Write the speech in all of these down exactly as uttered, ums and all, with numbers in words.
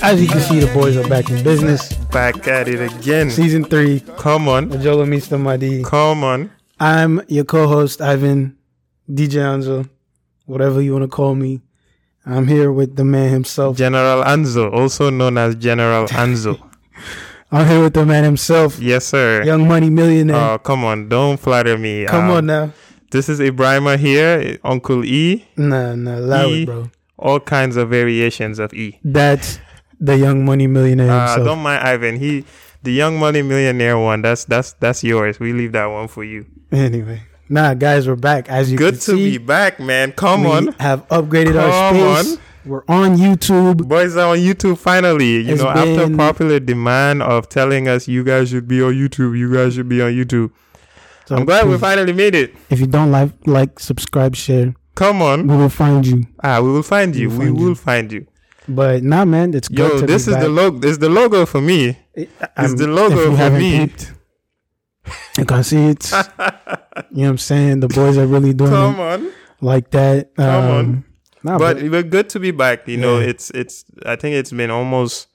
As you can see, the boys are back in business. Back at it again. Season three. Come on. Majolo Mister Madi. Come on. I'm your co-host, Ivan, D J Anzo, whatever you want to call me. I'm here with the man himself. General Anzo, also known as General Anzo. I'm here with the man himself. Yes, sir. Young Money Millionaire. Oh, come on. Don't flatter me. Come um, on now. This is Ibrahima here, Uncle E. Nah, nah, allow E, it, bro. All kinds of variations of E. That's the Young Money Millionaire Uh, himself. don't mind Ivan. He, the Young Money Millionaire one. That's that's that's yours. We leave that one for you. Anyway, nah, guys, we're back. As you Good can to see, be back, man. Come we on. have upgraded our Come space. on. We're on YouTube. Boys are on YouTube finally. You It's know, after been- popular demand of telling us you guys should be on YouTube, you guys should be on YouTube. So I'm glad we please, finally made it. If you don't like, like, subscribe, share, Come on. we will find you. Ah, we will find you. We'll We find will you. find you. But nah, man, it's good Yo, to this be is back. the logo. This is the logo for me. It- It's I'm- the logo if you for haven't me. peeped, you can see it. You know what I'm saying? The boys are really doing Come it on. like that. Come Um, on. Nah, But but we're good to be back. You know, Yeah. it's it's. I think it's been almost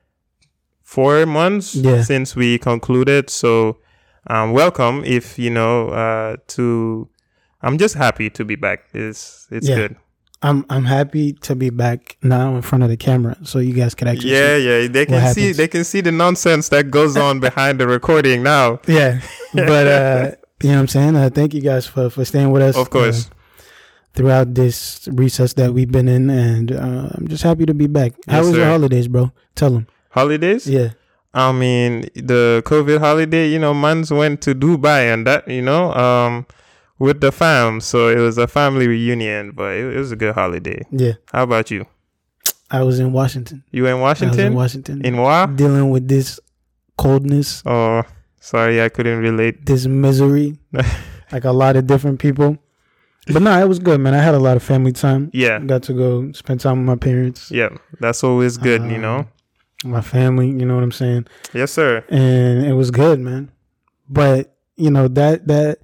four months Yeah. since we concluded. So, um, welcome. If you know, uh, to, I'm just happy to be back. It's it's Yeah. good. I'm I'm happy to be back now in front of the camera, so you guys can actually Yeah, see. yeah. They can see. happens. They can see the nonsense that goes on behind the recording now. Yeah. But uh, you know what I'm saying? Uh, thank you guys for, for staying with us. Of course. uh, throughout this recess that we've been in, and uh, I'm just happy to be back. How Yes, was your sir. holidays, bro? Tell them. Holidays. Yeah. I mean, the COVID holiday, you know, mans went to Dubai and that, you know, um, with the fam. So it was a family reunion, but it, it was a good holiday. Yeah. How about you? I was in Washington. You in I was Washington? in Washington. In what? Dealing with this coldness, Oh, sorry, I couldn't relate. this misery, like a lot of different people. But no, it was good, man. I had a lot of family time. Yeah, Got to go spend time with my parents, yeah, that's always good, you know. Um, my family, you know what I'm saying? Yes, sir. And it was good, man. But, you know, that, that,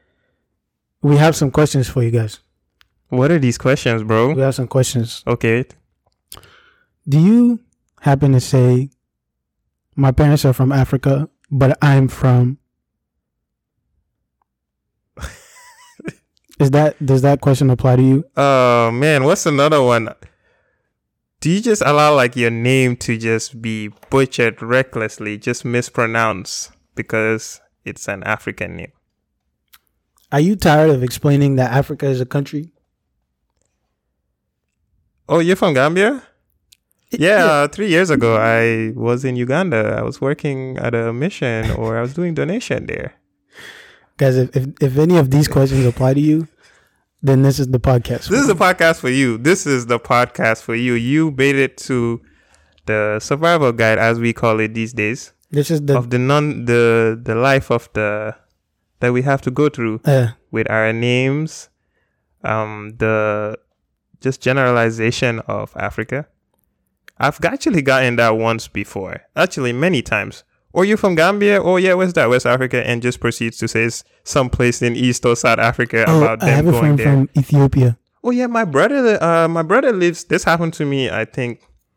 we have some questions for you guys. What are these questions, We bro? have some questions. Okay. Do you happen to say, my parents are from Africa, but I'm from... Is that, does that question apply to you? Oh man, what's another one? Do you just allow like your name to just be butchered recklessly, just mispronounced because it's an African name? Are you tired of explaining that Africa is a country? Oh, you're from Gambia? It- Yeah, uh, three years ago I was in Uganda. I was working at a mission, or I was doing donation there. Guys, if, if, if any of these questions apply to you, then this is the podcast. This is the podcast for you. This is the podcast for you. You made it to the survival guide, as we call it these days, This is the... of the non the the life of the that we have to go through Uh, with our names, um, the just generalization of Africa. I've actually gotten that once before, actually many times. Or you're from Gambia, or yeah, where's that? West Africa, and just proceeds to say it's someplace in East or South Africa oh, about I them have a going friend there. from Ethiopia. Oh yeah, my brother. Uh, my brother lives. This happened to me, I think,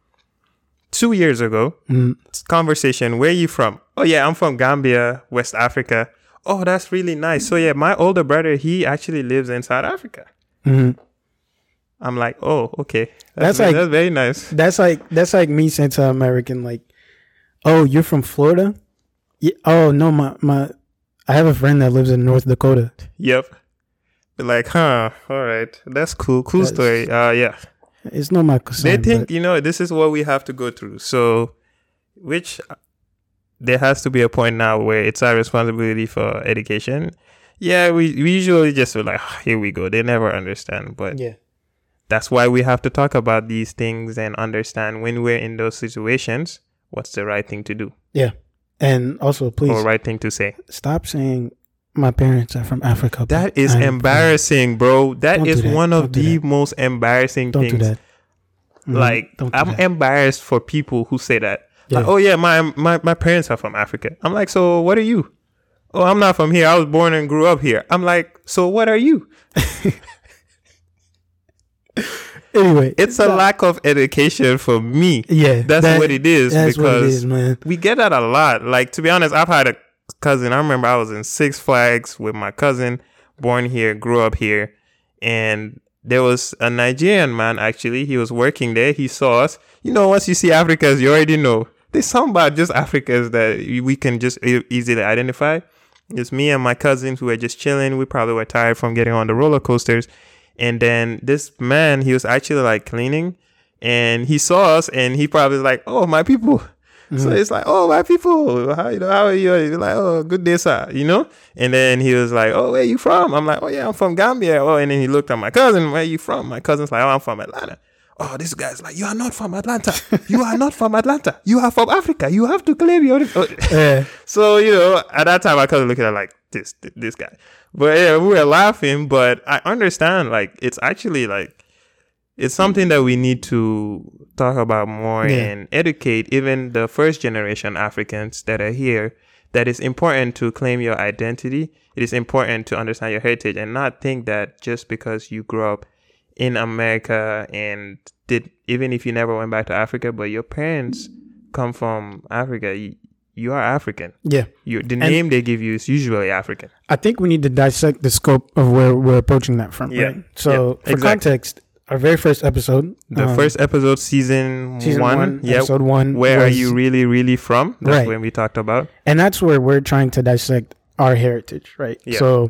two years ago. Mm. Conversation. Where you from? Oh yeah, I'm from Gambia, West Africa. Oh, that's really nice. So yeah, my older brother, he actually lives in South Africa. Mhm. I'm like, oh, okay. That's ve- like- that's very nice. That's like that's like me saying to an American, like, "Oh, you're from Florida? Yeah. Oh no, my my, I have a friend that lives in North Dakota. Yep. Be like, huh? All right, that's cool. Cool That's- story. Uh, yeah. It's not my concern. They think but you know this is what we have to go through. So, which uh, there has to be a point now where it's our responsibility for education. Yeah, we, we usually just feel like, "Ah, here we go." They never understand, but yeah, that's why we have to talk about these things and understand when we're in those situations, what's the right thing to do yeah. And also, please or right thing to say. stop saying my parents are from Africa. but That is I'm from-" embarrassing, bro. That Don't is do that. one Don't of do the that. most embarrassing Don't things. do that. Mhm. Like, Don't do I'm that. embarrassed for people who say that. Yeah. Like, oh yeah, my, my my parents are from Africa. I'm like, so what are you? Oh, I'm not from here. I was born and grew up here. I'm like, so what are you? Anyway, it's a that- lack of education for me. Yeah, That's that- what it is. That's because what it is, man. we get that a lot. Like, to be honest, I've had a cousin. I remember I was in Six Flags with my cousin, born here, grew up here, and there was a Nigerian man, actually. He was working there. He saw us. You know, once you see Africans, you already know. There's something about just Africans that we can just e- easily identify. It's me and my cousins who were just chilling. We probably were tired from getting on the roller coasters. And then this man, he was actually like cleaning, and he saw us, and he probably was like, "Oh, my people." Mm-hmm. So it's like, "Oh, my people, how you know? How are you?" He's like, "Oh, good day, sir." You know. And then he was like, "Oh, where you from?" I'm like, "Oh, yeah, I'm from Gambia." Oh, and then he looked at my cousin. "Where you from?" My cousin's like, "Oh, I'm from Atlanta." Oh, this guy's like, "You are not from Atlanta. You are not from Atlanta. You are from Africa. You have to claim your." Yeah. So, you know, at that time, my cousin looked at her like, this, this guy. But yeah, we were laughing. But I understand, like, it's actually like, it's something that we need to talk about more Yeah. and educate even the first generation Africans that are here, that it's important to claim your identity. It is important to understand your heritage and not think that just because you grew up in America and did, even if you never went back to Africa, but your parents come from Africa, you, you are African. Yeah. You, the And name they give you is usually African. I think we need to dissect the scope of where we're approaching that from. Yeah. Right? So, Yeah, for exactly. context, our very first episode, The um, first episode, season, season one, one, yeah. episode one, Where are was- you really, really from? That's Right. when we talked about. and that's where we're trying to dissect our heritage, right? Yeah. So,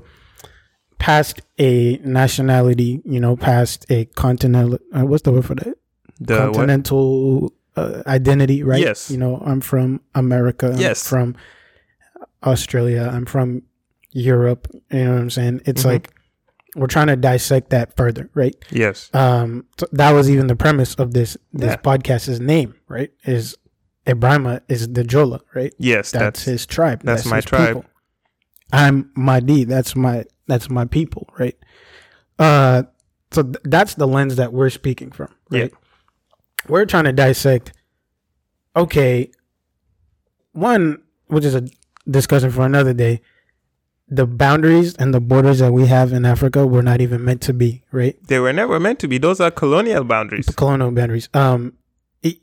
past a nationality, you know, past a continental, uh, what's the word for that? The what? Continental uh, identity, right? Yes. You know, I'm from America. I'm Yes. from Australia. I'm from Europe. You know what I'm saying? It's Mhm. like we're trying to dissect that further, right? Yes. Um, so that was even the premise of this this Yeah. podcast's name, right? Is Ibrahima is the Jola, right? Yes. That's, That's, his tribe. that's my his tribe. people. I'm Mahdi. That's my that's my people, right? Uh, so th- that's the lens that we're speaking from, right? We're trying to dissect. Okay, one, which is a discussion for another day. The boundaries and the borders that we have in Africa were not even meant to be, right? They were never meant to be. Those are colonial boundaries. The colonial boundaries. Um, it,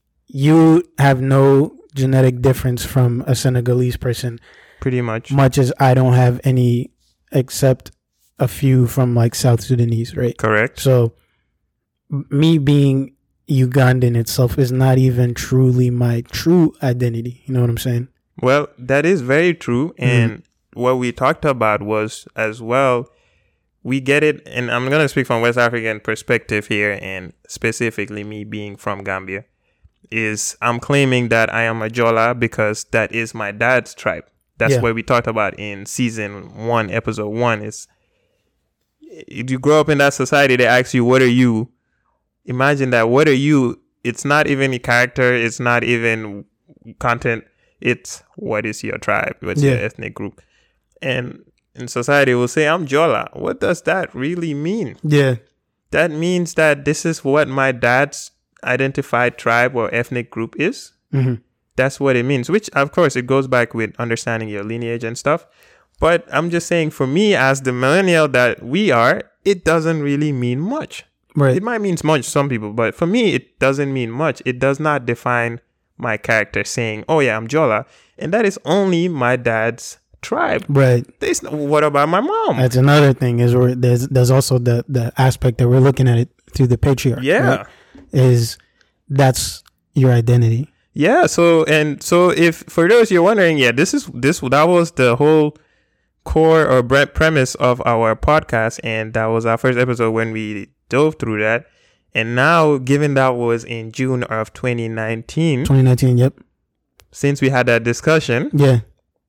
you have no genetic difference from a Senegalese person, Pretty much. much as I don't have any, except a few from like South Sudanese, right? Correct. So, m- me being Ugandan itself is not even truly my true identity. You know what I'm saying? Well, that is very true. And what we talked about was as well, we get it. And I'm going to speak from West African perspective here, and specifically me being from Gambia, is I'm claiming that I am a Jola because that is my dad's tribe. That's Yeah. what we talked about in season one, episode one. Is if you grow up in that society, they ask you, what are you? Imagine that. What are you? It's not even a character. It's not even content. It's what is your tribe? What's Yeah. your ethnic group? And in society, we'll say, I'm Jola. What does that really mean? Yeah. That means that this is what my dad's identified tribe or ethnic group is. hmm That's what it means, which, of course, it goes back with understanding your lineage and stuff. But I'm just saying, for me, as the millennial that we are, it doesn't really mean much. Right. It might mean much to some people, but for me, it doesn't mean much. It does not define my character saying, oh, yeah, I'm Jola. And that is only my dad's tribe. Right. There's no, what about my mom? That's another thing is where there's there's also the the aspect that we're looking at it through the patriarch. Yeah. right? Is that's your identity. Yeah. So, and so if for those you're wondering, yeah, this is this that was the whole core or bre- premise of our podcast. And that was our first episode when we dove through that. And now, given that was in June of twenty nineteen, twenty nineteen. Yep. since we had that discussion, Yeah.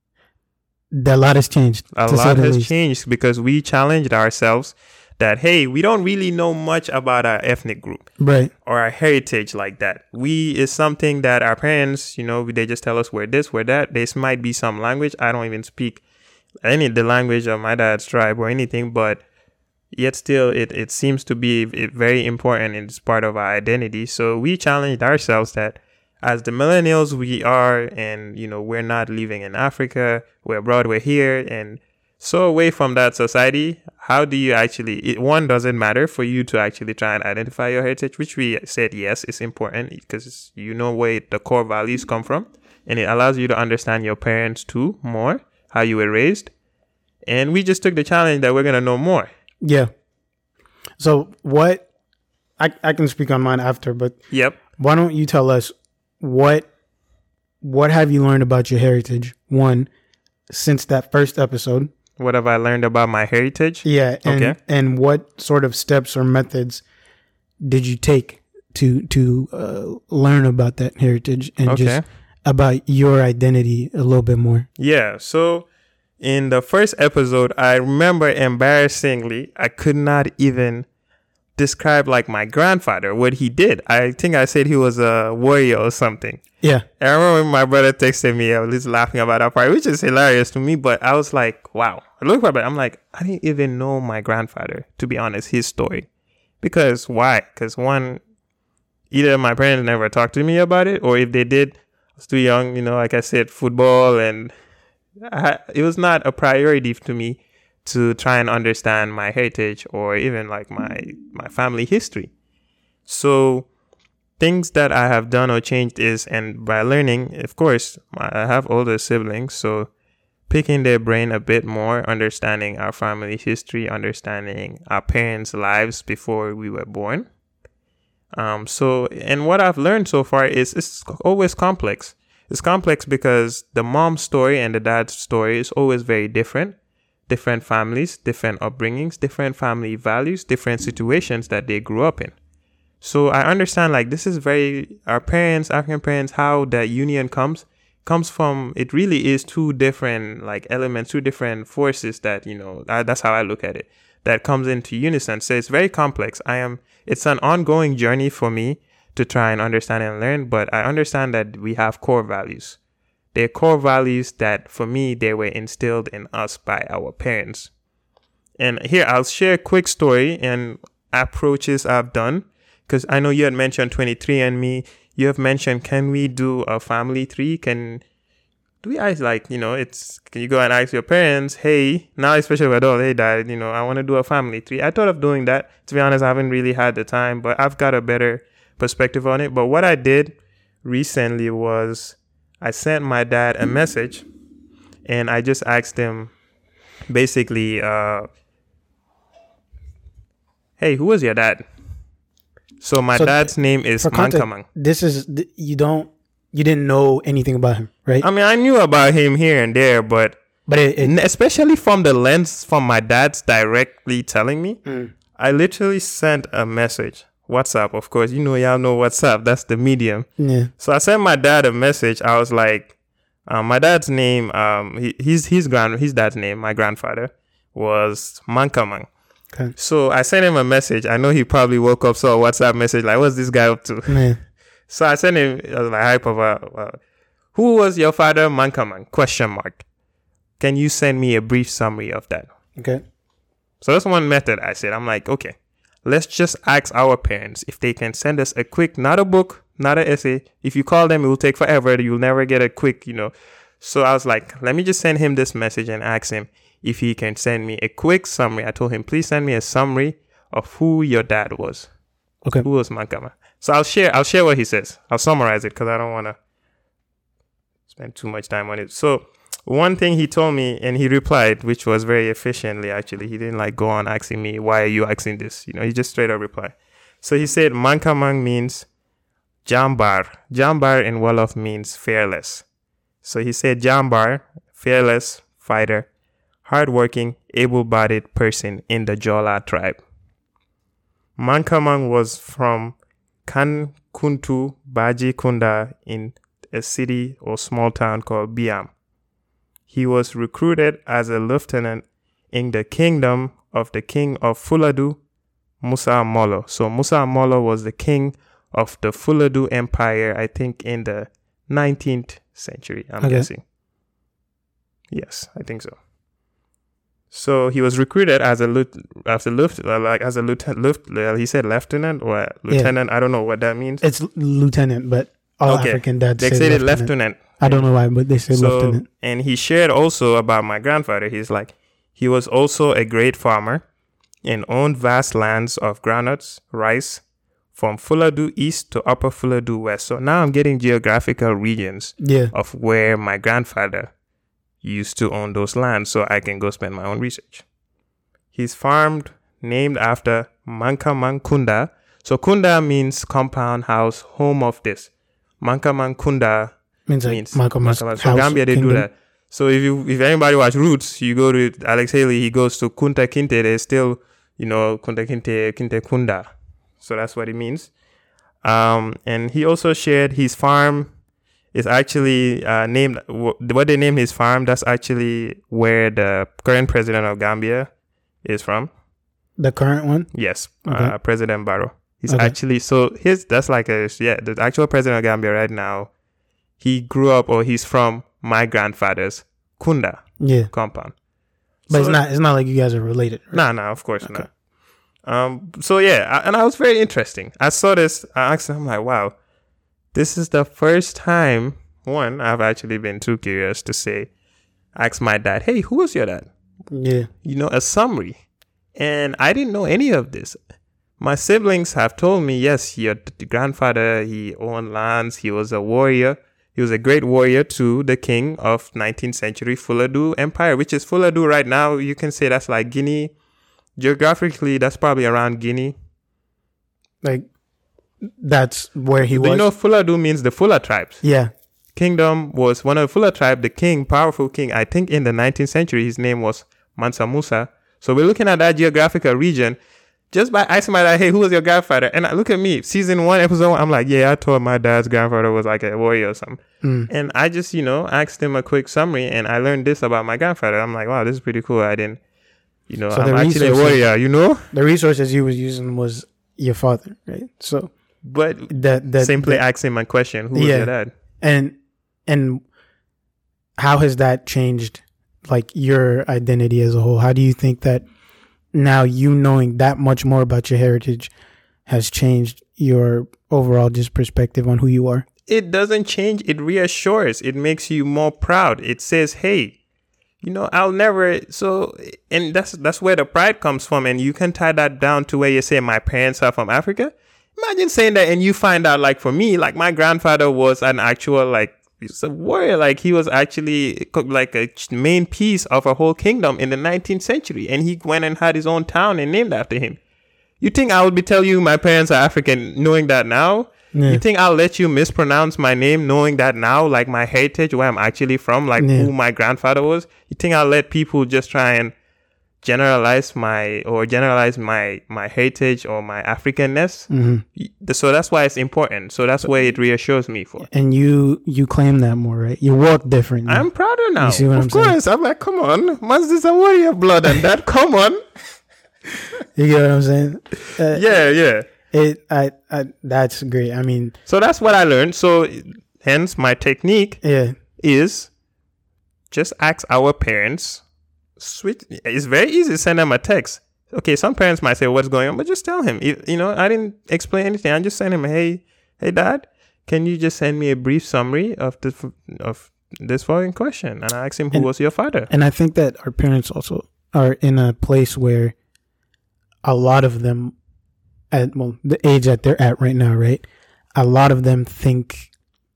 A lot has changed. a to say lot the has least. changed because we challenged ourselves that, hey, we don't really know much about our ethnic group Right. or our heritage like that. We is something that our parents, you know, they just tell us we're this, we're that. This might be some language. I don't even speak any the language of my dad's tribe or anything, but yet still it, it seems to be it, very important and it's part of our identity. So we challenged ourselves that as the millennials we are, and, you know, we're not living in Africa, we're abroad, we're here. And So away from that society, how do you actually, it, one, does it matter for you to actually try and identify your heritage, which we said, yes, it's important because you know where the core values come from, and it allows you to understand your parents too more, how you were raised. And we just took the challenge that we're going to know more. Yeah. So what, I, I can speak on mine after, but yep. Why don't you tell us what, what have you learned about your heritage, one, since that first episode? What have I learned about my heritage? Yeah. And, okay. And what sort of steps or methods did you take to to uh, learn about that heritage and okay. just about your identity a little bit more? Yeah. So in the first episode, I remember embarrassingly, I could not even describe like my grandfather, what he did. I think I said he was a warrior or something. Yeah. And I remember my brother texted me, I was just laughing about that part, which is hilarious to me, but I was like, wow. I look back, I'm like, I didn't even know my grandfather, to be honest, his story. Because why? Because one, either my parents never talked to me about it, or if they did, I was too young, you know, like I said, football, and I, it was not a priority to me to try and understand my heritage or even like my, my family history. So things that I have done or changed is, and by learning, of course, I have older siblings, so picking their brain a bit more, understanding our family history, understanding our parents' lives before we were born. Um, so, and what I've learned so far is it's always complex. It's complex because the mom's story and the dad's story is always very different. Different families, different upbringings, different family values, different situations that they grew up in. So I understand like this is very, our parents, African parents, how that union comes, comes from, it really is two different like elements, two different forces that, you know, I, that's how I look at it, that comes into unison. So it's very complex. I am, it's an ongoing journey for me to try and understand and learn, but I understand that we have core values. They're core values that for me, they were instilled in us by our parents. And here I'll share a quick story and approaches I've done. Because I know you had mentioned twenty-three and me. You have mentioned, can we do a family tree? Can do we ask, like, you know, it's, can you go and ask your parents, hey, now especially with all they died, you know, I want to do a family tree. I thought of doing that. To be honest, I haven't really had the time, but I've got a better perspective on it. But what I did recently was I sent my dad a message and I just asked him basically, uh, hey, who was your dad? So my so dad's name is Mankamang. This is, you don't, you didn't know anything about him, right? I mean, I knew about him here and there, but but it, it, especially from the lens from my dad's directly telling me, mm. I literally sent a message. WhatsApp, of course, you know, y'all know WhatsApp. That's the medium. Yeah. So I sent my dad a message. I was like, um, my dad's name, um, he, his his grand his dad's name, my grandfather, was Mankamang. Okay. So I sent him a message. I know he probably woke up, saw a WhatsApp message like, what's this guy up to? Man. So I sent him, I was like, hi, Papa. Uh, who was your father, Mankamang? Question mark. Can you send me a brief summary of that? Okay. So that's one method I said. I'm like, okay, let's just ask our parents if they can send us a quick, not a book, not an essay. If you call them, it will take forever. You'll never get a quick, you know. So I was like, let me just send him this message and ask him if he can send me a quick summary. I told him, please send me a summary of who your dad was. Okay. Who was Mankamang? So I'll share, I'll share what he says. I'll summarize it because I don't want to spend too much time on it. So one thing he told me, and he replied, which was very efficiently, actually. He didn't like go on asking me, why are you asking this? You know, he just straight up replied. So he said, Mankamang means Jambar. Jambar in Wolof means fearless. So he said, Jambar, fearless fighter, hardworking, able-bodied person in the Jola tribe. Mankamang was from Kankuntu Baji Kunda in a city or small town called Biam. He was recruited as a lieutenant in the kingdom of the king of Fuladu, Musa Molo. So Musa Molo was the king of the Fuladu Empire, I think in the nineteenth century, I'm okay. guessing. Yes, I think so. So he was recruited as a as a lieutenant, like as a lieutenant. He said lieutenant or lieutenant. Yeah. I don't know what that means. It's lieutenant, but all okay. African dads they say, say lieutenant. lieutenant. I don't know why, but they say so, lieutenant. And he shared also about my grandfather. He's like, He was also a great farmer and owned vast lands of groundnuts, rice, from Fuladu East to Upper Fuladu West. So now I'm getting geographical regions Yeah. of where my grandfather used to own those lands so I can go spend my own research. He's farmed, named after Mankamang Kunda. So Kunda means compound house, home of this. Mankamang Kunda Means like means Mankamang's Mankamang. So house, Gambia, they kingdom. do that. So if you if anybody watch Roots, you go to Alex Haley, he goes to Kunta Kinte, there's still, you know, Kunta Kinte, Kinte Kunda. So that's what it means. Um, and he also shared his farm is actually uh, named, what they named his farm, that's actually where the current president of Gambia is from. The current one? Yes, Okay. uh, President Barrow. He's Okay. actually, so his, that's like a, yeah, the actual president of Gambia right now, he grew up or he's from my grandfather's Kunda Yeah. compound. But So- it's not it's not like you guys are related. Right? Nah, nah, of course Okay. not. Um, so yeah, I, and I was very interesting. I saw this, I asked him, I'm like, wow, this is the first time, one, I've actually been too curious to say, ask my dad, hey, who was your dad? Yeah. You know, a summary. And I didn't know any of this. My siblings have told me, yes, your d- grandfather, he owned lands, he was a warrior. He was a great warrior to the king of nineteenth century Fuladu Empire, which is Fuladu right now. You can say that's like Guinea. Geographically, that's probably around Guinea. Like that's where he Do was. you know Fuladu means the Fula tribes? Yeah. Kingdom was one of the Fula tribe, the king, powerful king. I think in the nineteenth century, his name was Mansa Musa. So we're looking at that geographical region just by asking my dad, hey, who was your grandfather? And I look at me, season one, episode one, I'm like, yeah, I told my dad's grandfather was like a warrior or something. Mm. And I just, you know, asked him a quick summary and I learned this about my grandfather. I'm like, wow, this is pretty cool. I didn't, you know, So I'm the actually a resources- warrior, you know? The resources he was using was your father, right? So But that that simply that, asking my question, who was Yeah. your dad? and and how has that changed like your identity as a whole? How do you think that now you knowing that much more about your heritage has changed your overall just perspective on who you are? It doesn't change. It reassures. It makes you more proud. It says, hey, you know, I'll never. So, and that's that's where the pride comes from. And you can tie that down to where you say, my parents are from Africa. Imagine saying that and you find out, like for me, like my grandfather was an actual, like, he's a warrior. Like he was actually like a main piece of a whole kingdom in the nineteenth century. And he went and had his own town and named after him. You think I would be telling you my parents are African knowing that now? Yeah. You think I'll let you mispronounce my name knowing that now, like my heritage, where I'm actually from, like Yeah. who my grandfather was? You think I'll let people just try and generalize my or generalize my my heritage or my Africanness? Mm-hmm. So that's why it's important. So that's why it reassures me for. And you you claim that more, right? You walk different. now. I'm prouder now. You see what of I'm saying? course. I'm like, come on. Man's this a warrior blood and that. Come on. You get what I'm saying? Uh, Yeah, yeah. It I, I that's great. I mean, So that's what I learned. So hence my technique yeah. is just ask our parents. Switch. It's very easy to send them a text. Okay, some parents might say, what's going on? But just tell him. You, you know, I didn't explain anything. I just send him, hey, hey, dad, can you just send me a brief summary of the of this following question? And I asked him, who And- was your father? And I think that our parents also are in a place where a lot of them, at well, the age that they're at right now, right? A lot of them think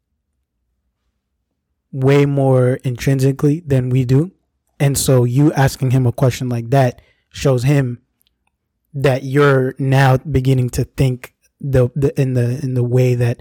way more intrinsically than we do. And so you asking him a question like that shows him that you're now beginning to think the, the in the in the way that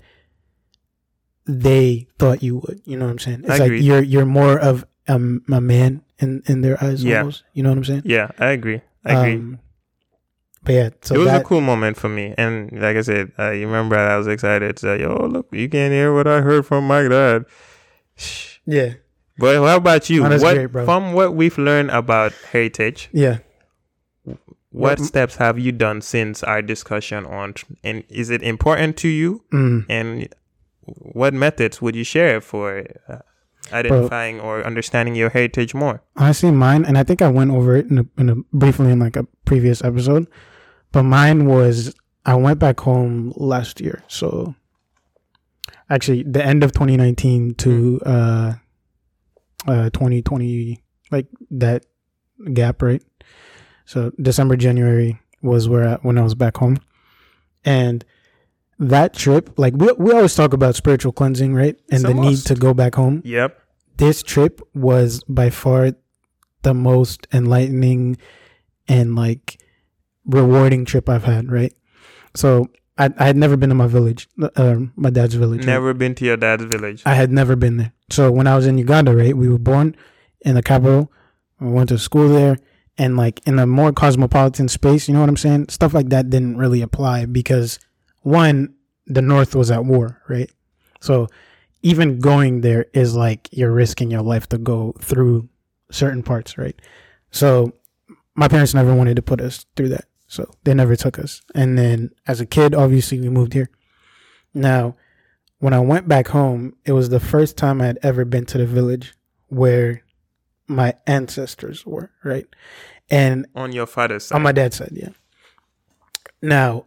they thought you would. You know what I'm saying? It's like Agreed. you're you're more of um, a man in, in their eyes Yeah. almost. You know what I'm saying? Yeah, I agree. I agree. Um, but yeah, so it was that, a cool moment for me. And like I said, uh, you remember I was excited to say, yo, look, you can hear what I heard from my dad. Shh. yeah, But how about you? Oh, that's What, great, bro. from what we've learned about heritage, yeah. what What- steps have you done since our discussion on, tr- and is it important to you? Mm. And what methods would you share for uh, identifying or understanding your heritage more? Honestly, mine, and I think I went over it in a, in a briefly in like a previous episode, but mine was I went back home last year, so actually the end of twenty nineteen to uh, uh, twenty twenty, like that gap, right? So December, January was where I, when I was back home, and that trip, like we we always talk about spiritual cleansing, right? And It's a the need must. to go back home. Yep. This trip was by far the most enlightening and like rewarding trip I've had, right? So I I had never been to my village, uh, my dad's village. right? Never been to your dad's village. I had never been there. So when I was in Uganda, right, we were born in the capital. We went to school there, and like in a more cosmopolitan space, you know what I'm saying? Stuff like that didn't really apply because one, the North was at war, right? So even going there is like you're risking your life to go through certain parts, right? So my parents never wanted to put us through that. So they never took us. And then as a kid, obviously we moved here. Now, when I went back home, it was the first time I had ever been to the village where my ancestors were, right? And On your father's side. on my dad's side, yeah. Now,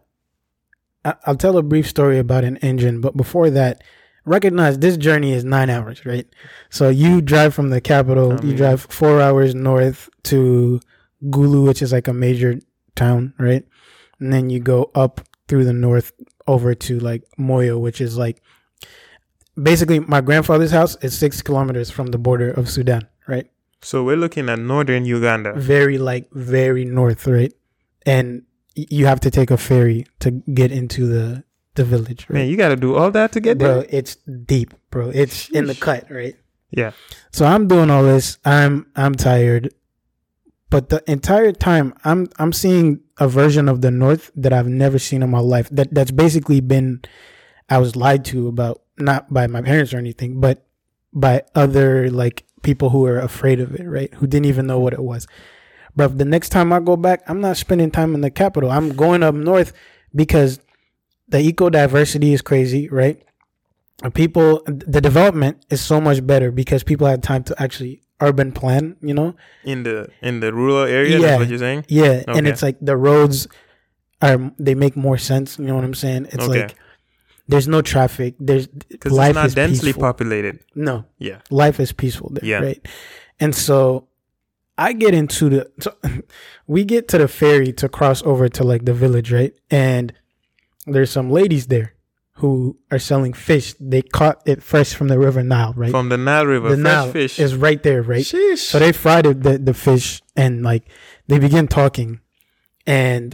I- I'll tell a brief story about an engine, but before that, recognize this journey is nine hours, right? So you drive from the capital, I you mean- drive four hours north to Gulu, which is like a major town, right? And then you go up through the north over to like Moyo, which is like basically my grandfather's house is six kilometers from the border of Sudan, right? So we're looking at northern Uganda. Very like very north, right? And y- you have to take a ferry to get into the the village, right? Man, you got to do all that to get Bro, there? it's deep, bro. It's in the Sheesh. cut, right? Yeah. So I'm doing all this. I'm I'm tired. But the entire time I'm I'm seeing a version of the North that I've never seen in my life. That that's basically been I was lied to about, not by my parents or anything, but by other like people who are afraid of it, right? Who didn't even know what it was. But the next time I go back, I'm not spending time in the capital. I'm going up north because the eco diversity is crazy, right? And people, the development is so much better because people had time to actually urban plan, you know? In the in the rural area, Yeah. that's what you're saying? Yeah. And Okay. it's like the roads are, they make more sense. You know what I'm saying? It's Okay. like, there's no traffic. There's Because life it's not is densely peaceful. populated. No, Yeah. life is peaceful there, Yeah. right? And so I get into the, so we get to the ferry to cross over to like the village, right? And there's some ladies there who are selling fish. They caught it fresh from the river Nile, right? From the Nile River, the fresh Nile fish. is right there, right? Sheesh. So they fried it, the, the fish, and like they begin talking, and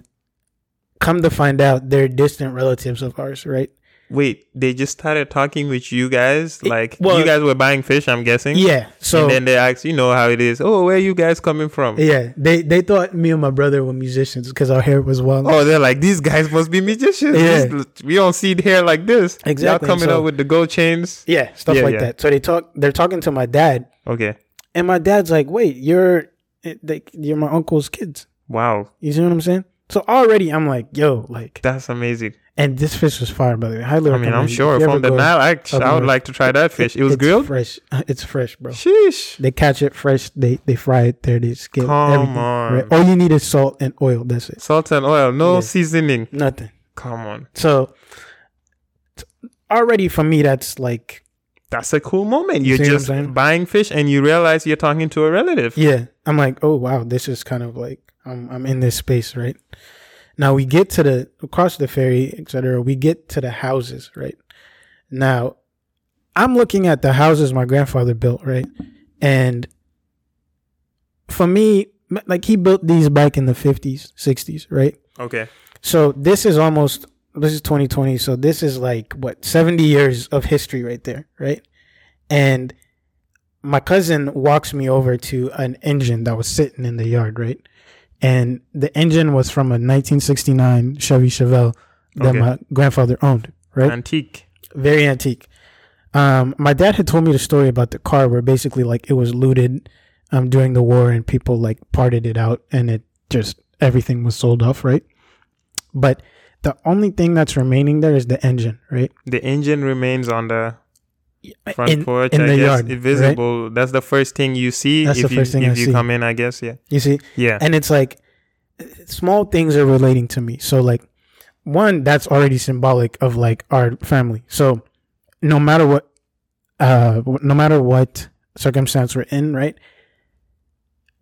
come to find out they're distant relatives of ours, right? Wait, they just started talking with you guys? Like, well- you guys were buying fish, I'm guessing? Yeah. So and then they asked, you know how it is. Oh, where are you guys coming from? yeah, they they thought me and my brother were musicians because our hair was well. Oh, they're like, these guys must be magicians. Yeah. This- we don't see hair like this. Exactly, Y'all coming so- up with the gold chains. Yeah, stuff Yeah, like yeah. that. So they talk. They're talking to my dad, Okay. and my dad's like, "Wait, you're eh, they, you're my uncle's kids." Wow. You see what I'm saying? So already I'm like, "Yo, like," That's amazing. and this fish was fire, by the way. Highly I mean, recommend I'm it. sure If you from ever the go- Nile, I, up I would north. like to try that fish. It was it's grilled? fresh. It's fresh, bro. Sheesh. They catch it fresh. They they fry it there. They skin Come everything. on. Right? All you need is salt and oil. That's it. Salt and oil, no Yeah. seasoning. Nothing. Come on. So t- already for me, that's like, That's a cool moment. You You're see what I'm just saying? buying fish and you realize you're talking to a relative. yeah. I'm like, oh wow, this is kind of like I'm I'm in this space, right? Now we get to the across the ferry, et cetera. We get to the houses, right? Now I'm looking at the houses my grandfather built, right? And for me, m- like he built these back in the fifties, sixties, right? Okay. So this is almost, this is twenty twenty. So this is like what, seventy years of history right there, right? And my cousin walks me over to an engine that was sitting in the yard, right? And the engine was from a nineteen sixty-nine Chevy Chevelle that Okay. my grandfather owned, right? Antique. Very antique. Um, my dad had told me the story about the car where basically like it was looted um, during the war and people like parted it out and it just, everything was sold off, right? But the only thing that's remaining there is the engine, right? The engine remains on the front in, porch. in I the guess yard, It's visible. That's the first thing you see That's if the you first thing if I you see. come in, I guess. Yeah. You see? Yeah. And it's like small things are relating to me. So like one, that's already symbolic of like our family. So no matter what, uh, no matter what circumstance we're in, right?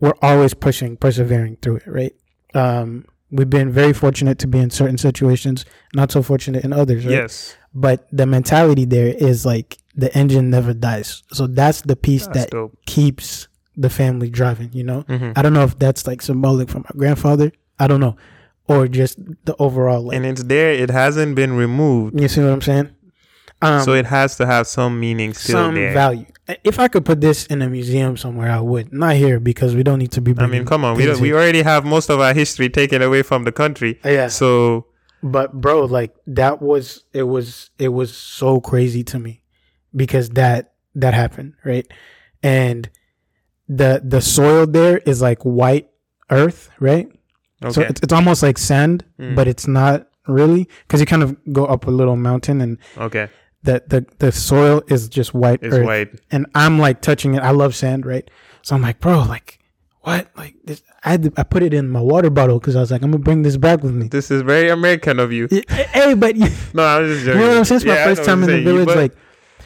we're always pushing, persevering through it, right? Um, we've been very fortunate to be in certain situations, not so fortunate in others, right? Yes. But the mentality there is like the engine never dies. So that's the piece That's that dope. keeps the family driving, you know? Mhm. I don't know if that's like symbolic from my grandfather. I don't know. Or just the overall, like, And it's there. It hasn't been removed. you see what I'm saying? Um, So it has to have some meaning still some there. value. If I could put this in a museum somewhere, I would. Not here, because we don't need to be I bringing mean, come on. We things don't, we here. already have most of our history taken away from the country. Yeah. So But bro, like that was it was it was so crazy to me because that that happened, right? And the the soil there is like white earth, right? okay. So it's it's almost like sand, Mm. but it's not really, because you kind of go up a little mountain and okay. the the the soil is just white It's earth. white. And I'm like touching it. I love sand, right? So I'm like, bro, like what? Like this, I had to, I put it in my water bottle because I was like, I'm gonna bring this back with me. This is very American of you. Hey, but you, No, I was just you joking. know what I'm saying? It's my Yeah, I first know time what in the you're saying, village. but, Like,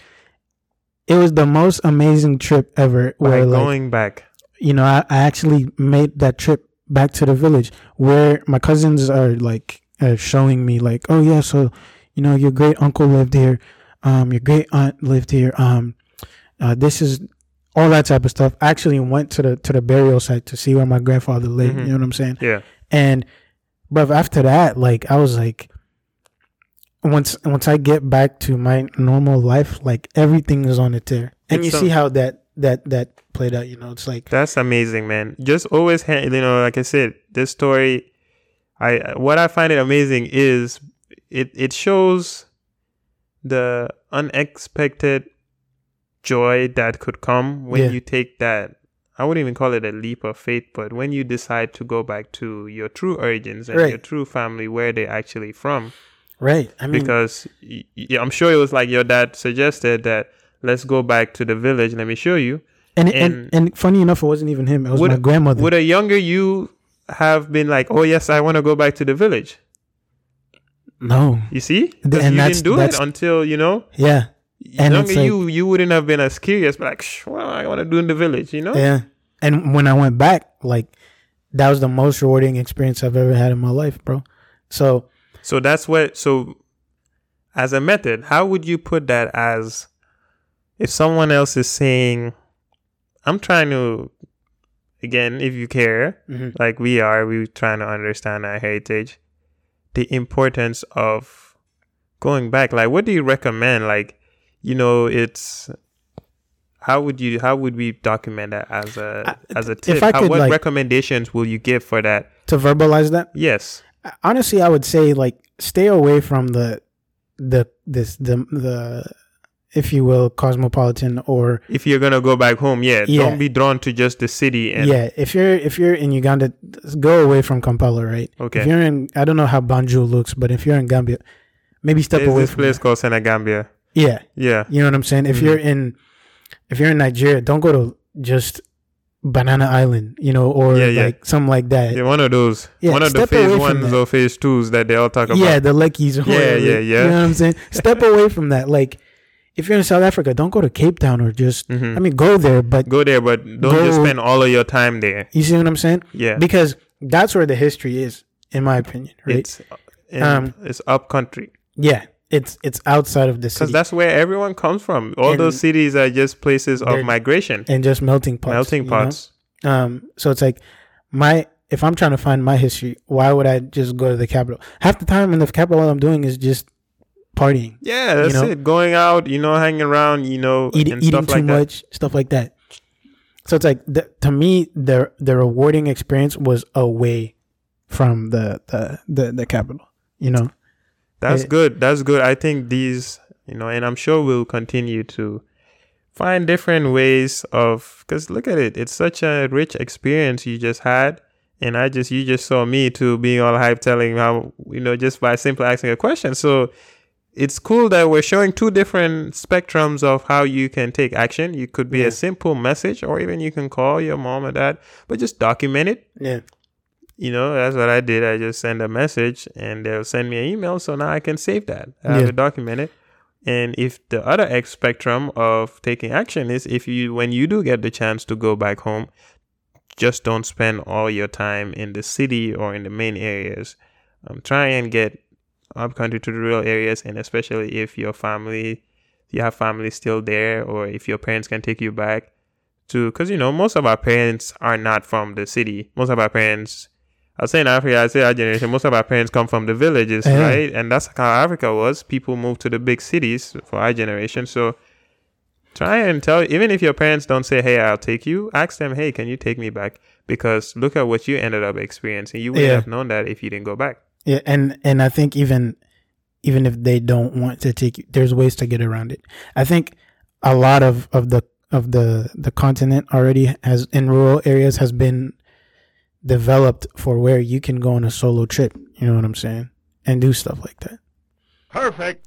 it was the most amazing trip ever. Where like like, going back. you know, I, I actually made that trip back to the village where my cousins are like uh, showing me like, oh yeah, so you know, your great uncle lived here, um, your great aunt lived here, um, uh, this is all that type of stuff. I actually went to the to the burial site to see where my grandfather lived. Mhm. You know what I'm saying? Yeah. And but after that, like I was like, once once I get back to my normal life, like everything is on a tear, and It's you so- see how that that that played out. You know, it's like That's amazing, man. Just always, ha- you know, like I said, this story, I what I find it amazing is it it shows the unexpected joy that could come when Yeah. you take that. I wouldn't even call it a leap of faith, but when you decide to go back to your true origins and Right. your true family, where they're actually from, right. I mean, because y- y- I'm sure it was like your dad suggested that let's go back to the village. Let me show you. and, and- and and funny enough, it wasn't even him. It was Would- my grandmother. Would a younger you have been like, oh yes, I want to go back to the village? no, You see, And 'Cause you that's- didn't do it that's- until you know. yeah, And younger it's like- you, you wouldn't have been as curious, but like, Shh, what do I want to do in the village? You know? yeah. And when I went back, like that was the most rewarding experience I've ever had in my life, bro. So So that's what. So, as a method, how would you put that as if someone else is saying, "I'm trying to," again, if you care, mhm. like we are, we're trying to understand our heritage, the importance of going back. Like, what do you recommend? Like, you know, it's how would you how would we document that as a I- as a if tip? I How, could, what like- recommendations will you give for that? to verbalize that, Yes. honestly, I would say like stay away from the the this the the if you will cosmopolitan or If you're gonna go back home, yeah, Yeah. don't be drawn to just the city. And yeah. If you're if you're in Uganda, go away from Kampala, right? Okay. If you're in, I don't know how Banjul looks, but if you're in Gambia, maybe step there's away this from place that. called Senegambia. Yeah, Yeah. you know what I'm saying. If Mhm. you're in if you're in Nigeria, don't go to just Banana Island, you know, or Yeah, yeah. like something like that. Yeah, one of those. Yeah, one of the step phase away from ones that. or phase twos that they all talk about. Yeah, the Lekkies. or Yeah, whatever. yeah, yeah. You know what I'm saying? Step away from that. Like, if you're in South Africa, don't go to Cape Town or just. Mhm. I mean, go there, but Go there, but don't Go- just spend all of your time there. you see what I'm saying? Yeah. Because that's where the history is, in my opinion. Right? It's in, Um, it's up country. yeah, it's it's outside of the Because city that's where everyone comes from. All And those cities are just places they're- of migration, and just melting pots. melting you know? pots. Um, so it's like my if I'm trying to find my history, why would I just go to the capital? Half the time in the capital, all I'm doing is just partying, Yeah, that's know? it. Going out, you know, hanging around, you know, Eat, and eating stuff too like that. much, stuff like that. So it's like the, to me, the the rewarding experience was away from the the the, the capital. You know, That's It- good. That's good. I think these, you know, and I'm sure we'll continue to find different ways of, because look at it. It's such a rich experience you just had. And I just, you just saw me too being all hype telling how, you know, just by simply asking a question. So it's cool that we're showing two different spectrums of how you can take action. You could be Yeah. a simple message, or even you can call your mom or dad, but just document it. yeah, You know, that's what I did. I just send a message and they'll send me an email. So now I can save that. I have Yeah. it documented. And if the other X spectrum of taking action is if you, when you do get the chance to go back home, just don't spend all your time in the city or in the main areas. Um, try and get up country to the rural areas, and especially if your family, you have family still there, or if your parents can take you back to, because you know most of our parents are not from the city. Most of our parents, I'll say in Africa, I say our generation, most of our parents come from the villages, yeah. right? And that's how Africa was. People moved to the big cities for our generation. So try and tell, even if your parents don't say, hey, I'll take you, ask them, hey, can you take me back? Because look at what you ended up experiencing. You wouldn't yeah. have known that if you didn't go back. Yeah, and, and I think even even if they don't want to take you, there's ways to get around it. I think a lot of, of the of the, the continent already has, in rural areas, has been developed for where you can go on a solo trip. You know what I'm saying? And do stuff like that. Perfect.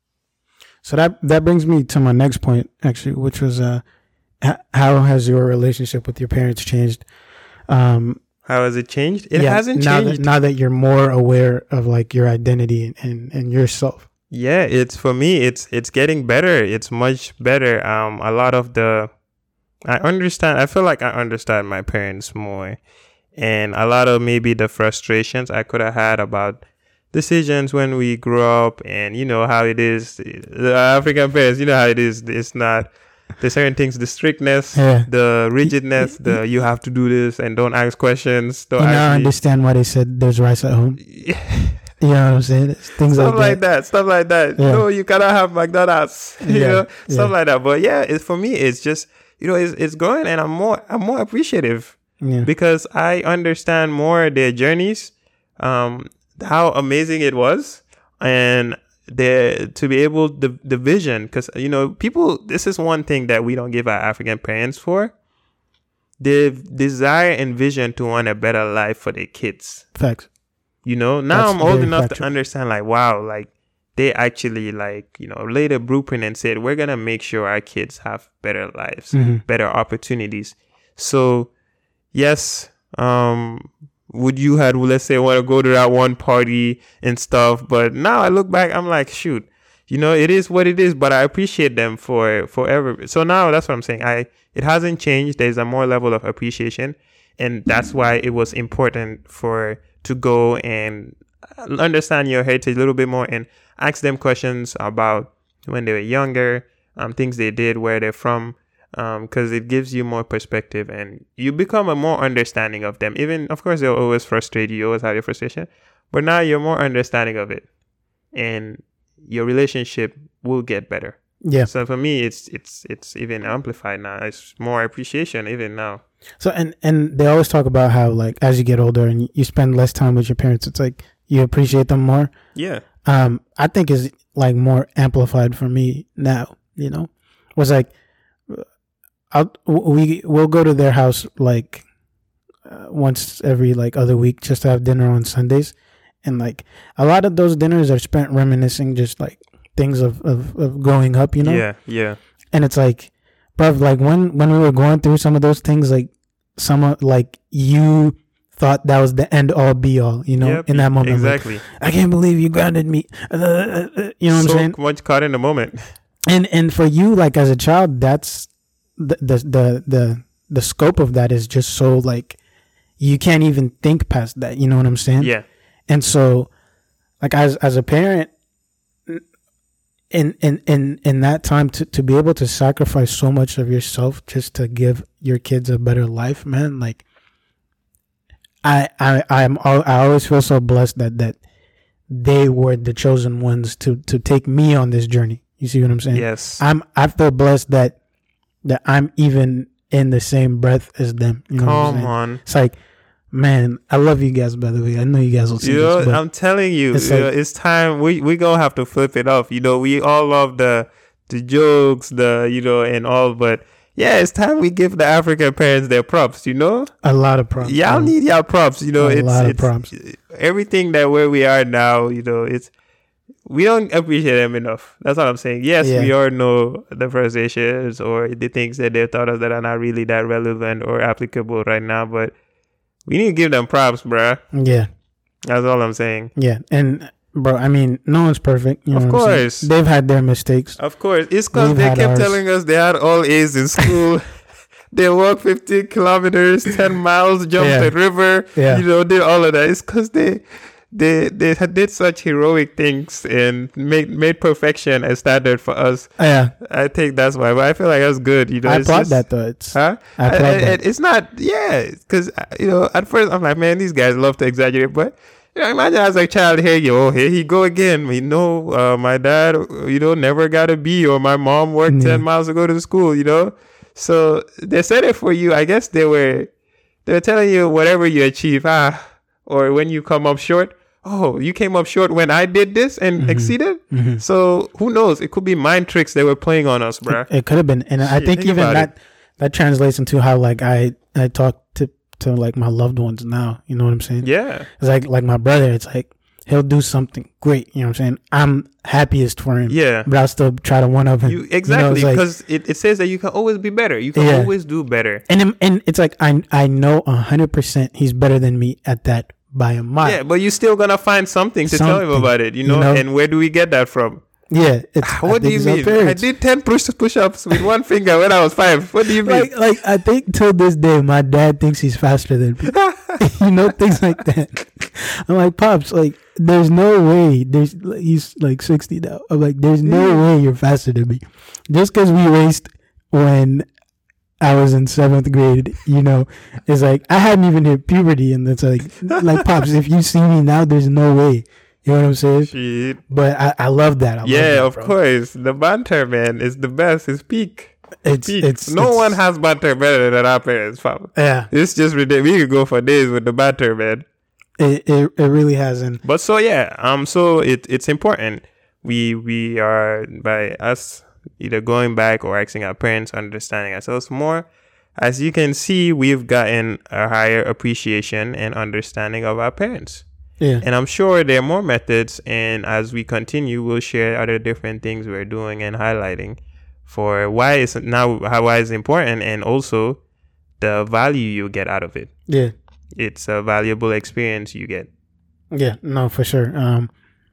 So that that brings me to my next point, actually, which was uh, h- how has your relationship with your parents changed? Um, how has it changed? It yeah, hasn't now changed. That, now that you're more aware of like your identity and, and, and yourself. Yeah, it's for me. It's it's getting better. It's much better. Um, a lot of the, I understand. I feel like I understand my parents more, and a lot of maybe the frustrations I could have had about decisions when we grew up, and you know how it is, the African parents, you know how it is. It's not, there's certain things, the strictness, yeah. the rigidness, the you have to do this and don't ask questions. Don't you ask now me. Understand why they said there's rice at home. You know what I'm saying? It's things stuff like, like that. that. Stuff like that. Yeah. No, you cannot have McDonald's. You yeah. know, yeah. stuff like that. But yeah, it's, for me, it's just, you know, it's it's growing, and I'm more I'm more appreciative yeah. because I understand more their journeys. Um. How amazing it was, and the to be able the the vision, because you know people, this is one thing that we don't give our African parents for, the desire and vision to want a better life for their kids. Facts. You know, now That's I'm old enough factual. to understand, like, wow, like they actually like, you know, laid a blueprint and said, we're gonna make sure our kids have better lives, mm-hmm. better opportunities. So yes, um would you had, let's say, want to go to that one party and stuff, but now I look back, I'm like, shoot, you know, it is what it is, but I appreciate them for forever. So now that's what I'm saying. I it hasn't changed. There's a more level of appreciation, and that's why it was important for to go and understand your heritage a little bit more and ask them questions about when they were younger, um, things they did, where they're from. Um, because it gives you more perspective and you become a more understanding of them. Even, of course, they'll always frustrate you, you always have your frustration, but now you're more understanding of it, and your relationship will get better. Yeah. So for me, it's it's it's even amplified now. It's more appreciation even now. So and and they always talk about how, like, as you get older and you spend less time with your parents, it's like you appreciate them more. Yeah. Um, I think is like more amplified for me now. You know, it was like. I'll, we we'll go to their house like uh, once every like other week just to have dinner on Sundays, and like a lot of those dinners are spent reminiscing just like things of, of, of growing up, you know. Yeah, yeah. And it's like, bruv, like when when we were going through some of those things, like some of, like you thought that was the end all be all, you know, yep, in that moment. Exactly. Like, I can't believe you grounded me. Uh, uh, uh, you know what so I'm saying? So much caught in the moment. And and for you, like as a child, that's. The, the the the the scope of that is just so like you can't even think past that, you know what I'm saying? Yeah. And so like as as a parent in in in in that time to to be able to sacrifice so much of yourself just to give your kids a better life, man, like I I I'm I always feel so blessed that that they were the chosen ones to to take me on this journey. You see what I'm saying? Yes. I'm I feel blessed that that I'm even in the same breath as them. You know Come what I'm saying? on. It's like, man, I love you guys, by the way. I know you guys will see you know, this. But I'm telling you, it's, you like, know, it's time. We we gonna have to flip it off. You know, we all love the the jokes, the, you know, and all, but yeah, it's time we give the African parents their props, you know? A lot of props. Y'all man. need y'all props, you know. A it's, lot it's, of props. Everything that where we are now, you know, it's, we don't appreciate them enough. That's what I'm saying. Yes, yeah. we all know the frustrations or the things that they taught us that are not really that relevant or applicable right now, but we need to give them props, bruh. Yeah. That's all I'm saying. Yeah. And, bro, I mean, no one's perfect. You know of course. They've had their mistakes. Of course. It's because they kept ours. telling us they had all A's in school. they walk fifteen kilometers, ten miles, jump Yeah. the river, Yeah. you know, did all of that. It's because they they they had did such heroic things and made made perfection a standard for us. Yeah, I think that's why. But I feel like that's good. You know, I it's applaud just- that though. It's Huh? I applaud I- I- that. It's not, yeah, because, you know, at first I'm like, man, these guys love to exaggerate, but, you know, imagine as a child, here, yo, here he go again. You know, uh, my dad, you know, never got a B, or my mom worked Yeah. ten miles to go to school, you know? So they said it for you. I guess they were, they were telling you whatever you achieve, ah, or when you come up short, oh, you came up short when I did this and Mhm. exceeded? Mhm. So who knows? It could be mind tricks they were playing on us, bruh. It, it could have been, and I Shit, think think even about that that translates into how like I I talk to to like my loved ones now. You know what I'm saying? Yeah. It's like like my brother. It's like he'll do something great. You know what I'm saying? I'm happiest for him. Yeah. But I'll still try to one up him. You exactly, it's like- because it, it says that you can always be better. You can Yeah. always do better. And it- and it's like I I know a hundred percent he's better than me at that by a mile. Yeah, but you're still gonna find something to tell him Something, about it, you you know? know? And where do we get that from? Yeah, it's I What do think you it's our mean? I parents. did ten push push ups with one finger when I was five. What do you mean? Like like I think till this day my dad thinks he's faster than me. You know, things like that. I'm like, Pops, like there's no way there's he's like sixty now. I'm like, there's no way you're faster than me. Just because we raced when I was in seventh grade, you know, it's like I hadn't even hit puberty, and it's like like Pops, if you see me now, there's no way. You know what I'm saying? Shit. But I, I love that. I love Yeah, that, of bro. course. The banter, man, is the best. It's peak. It's peak. it's no it's- one has banter better than our parents, fam. Yeah, It's just ridiculous. We could go for days with the banter, man. it it, it really hasn't. But so yeah, um, so it it's important. We we are, by us either going back or asking our parents, understanding ourselves more. As you can see, we've gotten a higher appreciation and understanding of our parents. Yeah, And I'm sure there are more methods, and as we continue, we'll share other different things we're doing and highlighting for why it's now how why it's important, and also the value you get out of it. yeah. It's a valuable experience you get. Yeah, no, for sure. Um,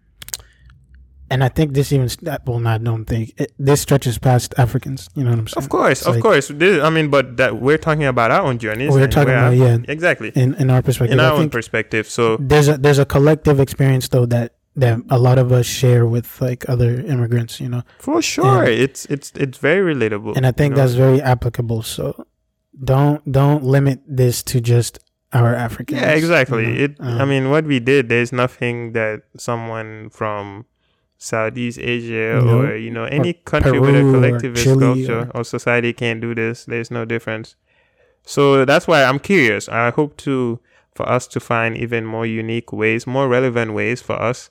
and I think this even st- well, not don't think it, this stretches past Africans. You know what I'm saying? Of course, It's of like, course. This, I mean, but that we're talking about our own journeys. We're and talking where about, our- yeah. exactly, In in our perspective, in I our own think perspective. So there's a there's a collective experience though that that a lot of us share with like other immigrants. You know, for sure, And- it's it's it's very relatable. and I think you know? that's very applicable. So don't don't limit this to just our Africans. Yeah, exactly. you know? It. I Um, mean, what we did. There's nothing that someone from Southeast Asia No. or you know any country with a Peru or collectivist Chile culture or, society can't do this. There's no difference. So that's why I'm curious. I hope to for us to find even more unique ways, more relevant ways for us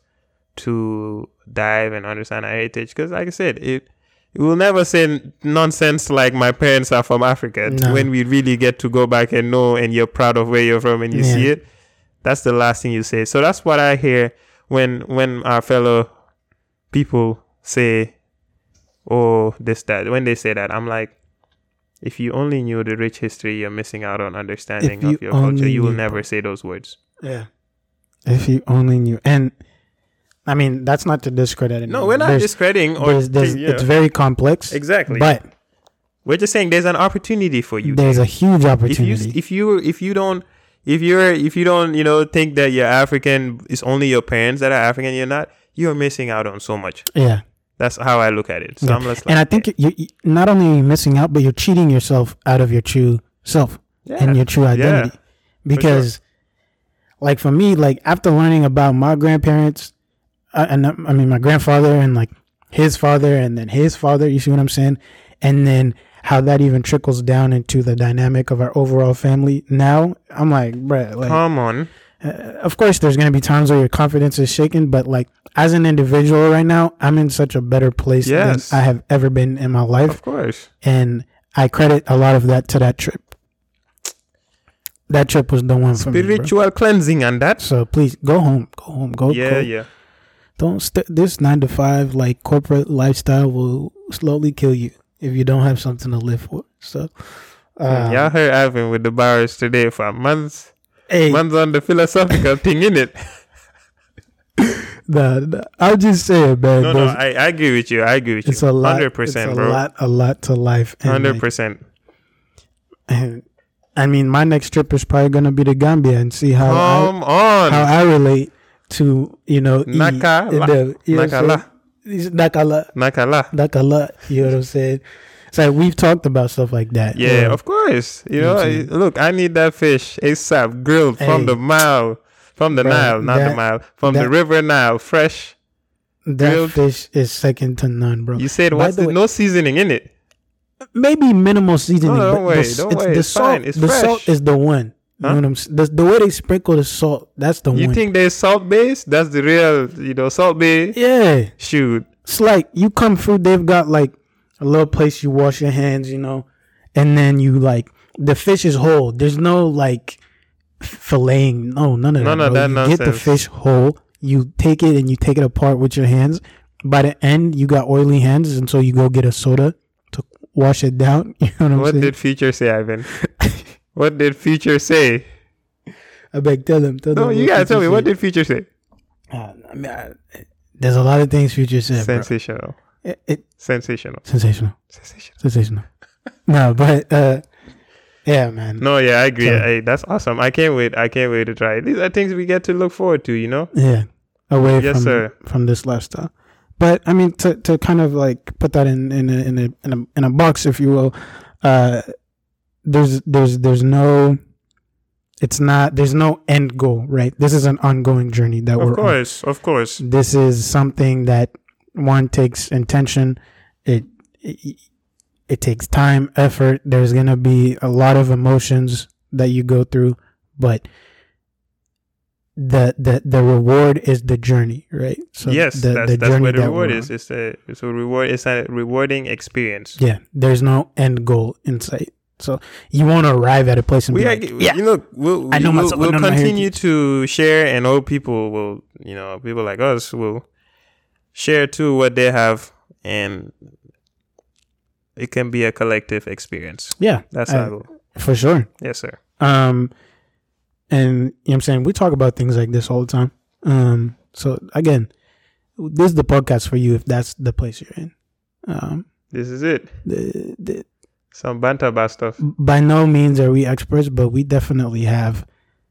to dive and understand our heritage. Because, like I said, it. We will never say nonsense like my parents are from Africa. No. When we really get to go back and know and you're proud of where you're from and you Yeah. see it, that's the last thing you say. So that's what I hear when when our fellow people say, oh, this, that. When they say that, I'm like, if you only knew the rich history, you're missing out on understanding If you of your culture. only You will knew. never say those words. Yeah. If you only knew. And I mean, that's not to discredit it. No, we're not There's- discrediting or there's, there's, yeah. it's very complex. Exactly. But We're just saying there's an opportunity for you. there's a huge if you opportunity. if you if you don't if you're if you don't you know think that you're African, it's only your parents that are African, you're not, you're missing out on so much. yeah. That's how I look at it. So Yeah. I'm just like, And I think you, you not only are you missing out, but you're cheating yourself out of your true self yeah, and your true identity. Because, like for me, like after learning about my grandparents, uh, and uh, I mean my grandfather and like his father and then his father, you see what I'm saying? And then how that even trickles down into the dynamic of our overall family. Now I'm like, bruh, like, come on. uh, of course there's going to be times where your confidence is shaken, but like as an individual right now, I'm in such a better place Yes. than I have ever been in my life. Of course. And I credit a lot of that to that trip. That trip was the one for me, bro. Spiritual cleansing and that. So please go home, go home, go. Yeah, go. yeah. Don't st- this nine to five like corporate lifestyle will slowly kill you if you don't have something to live for. So, uh, Y'all heard Ivan with the bars today for months. hey, Months on the philosophical thing in it. the, the, I'll just say it, man. No, no, there's- I, I agree with you. I agree with you. it's a lot. Hundred percent, it's a bro. lot, a lot to life. And, Hundred like, percent. And I mean, my next trip is probably gonna be to Gambia and see how Come I, on. how I relate to, you know, E Nakala. in the- you know what I'm Nakala. saying? Nakala. Nakala. Nakala. You know what I'm saying? It's like we've talked about stuff like that. Yeah, Or- of course. You You know know, what I'm saying? look, I need that fish ASAP, grilled from Hey. the mile, from the Bro, Nile, not the that- mile, from the that- river Nile, fresh. that grilled. fish is second to none, bro. You said By what's the the, way- no seasoning in it. Maybe minimal seasoning, No, don't but worry, the, don't it's worry, the it's salt. fine, it's the fresh. salt is the one. You Huh? know what I'm saying? The, the way they sprinkle the salt, that's the You one. think there's salt base? That's the real, you know, salt bay. Yeah. Shoot. It's like you come through, they've got like a little place you wash your hands, you know, and then you like the fish is whole. There's no like filleting. No, none of None that. of bro. that you nonsense. get the fish whole. You take it and you take it apart with your hands. By the end, you got oily hands, and so you go get a soda to wash it down. You know what I'm What saying? did Future say, Ivan? What did Future say? I beg, tell them. Tell No, them you what gotta Future tell me. said. What did Future say? Uh, I mean, I, there's a lot of things Future said, bro. Sensational. It, it, Sensational. sensational. Sensational. Sensational. No, but uh, yeah, man. No, yeah, I agree. So- Hey, that's awesome. I can't wait. I can't wait to try it. These are things we get to look forward to, you know? Yeah, away Yes, from sir. from this lifestyle. But I mean, to to kind of like put that in in a in a in a, in a box, if you will. Uh, there's there's there's no. It's not. There's no end goal, right? This is an ongoing journey that we're Of course, of course. on. This is something that one takes intention. It, it it takes time, effort. There's gonna be a lot of emotions that you go through, but the the the reward is the journey, right? So yes, the, that's, the that's journey where the that reward we're is. on. It's a, it's a reward. It's a rewarding experience. Yeah, there's no end goal in sight. So you won't arrive at a place and We be are, like, yeah, you know, we'll, I know we'll, myself, I we'll know my continue heritage. to share, and all people will, you know, people like us will share too what they have, and it can be a collective experience. yeah, That's I- how. I will. for sure. Yes, sir. Um, and you know what I'm saying, we talk about things like this all the time. Um, so again, this is the podcast for you if that's the place you're in. Um, This is it. the, the, Some banter about stuff. by no means are we experts, but we definitely have